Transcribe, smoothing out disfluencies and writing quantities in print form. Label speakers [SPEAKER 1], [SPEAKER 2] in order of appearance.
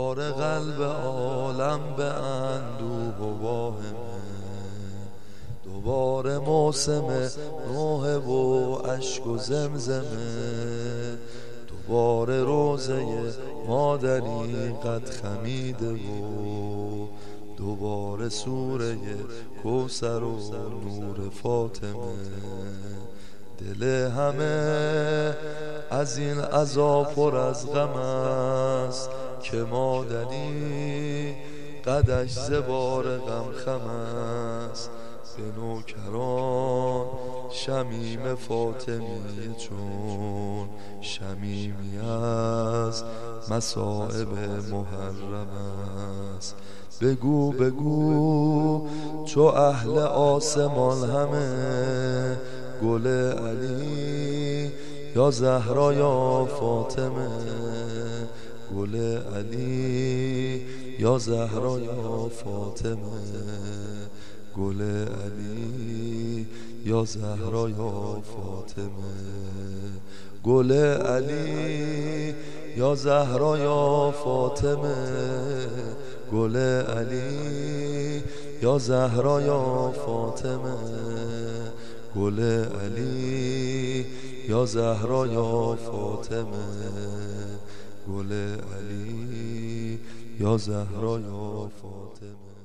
[SPEAKER 1] دوباره قلب عالم به اندوه و واهمه، دوباره موسم نوح و اشک و زمزمه، دوباره روزه مادری قد خمیده و دوباره سوره کوثر و نور فاطمه. دل همه از این عذاب پر از غم است که مادری قدش ز بار غم خم است. به نوکران شمیم فاطمیه چون شمیمی از مصائب محرم است. بگو بگو چو اهل آسمان همه گل علی یا زهرا یا فاطمه، گل علی یا زهرا یا فاطمه، گل علی یا زهرا یا فاطمه، گل علی یا زهرا یا فاطمه، گل علی یا زهرا یا فاطمه، گل علی یا زهرا یا فاطمه، گل علی یا زهرا یا فاطمه.